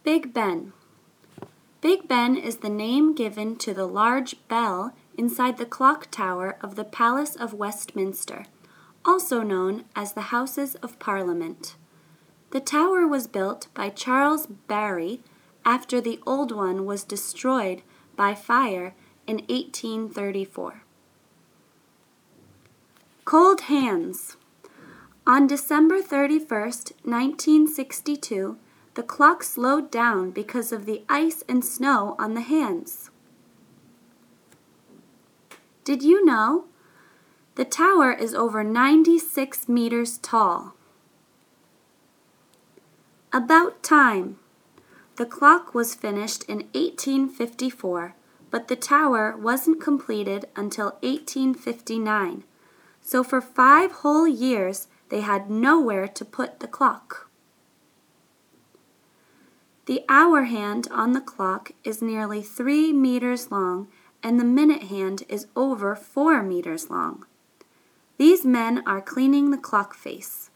Big Ben. Big Ben is the name given to the large bell inside the clock tower of the Palace of Westminster, also known as the Houses of Parliament. The tower was built by Charles Barry after the old one was destroyed by fire in 1834. Cold Hands. On December 31st, 1962, the clock slowed down because of the ice and snow on the hands. Did you know? The tower is over 96 meters tall. About time. The clock was finished in 1854, but the tower wasn't completed until 1859, so for 5 whole years they had nowhere to put the clock. The hour hand on the clock is nearly 3 meters long, and the minute hand is over 4 meters long. These men are cleaning the clock face.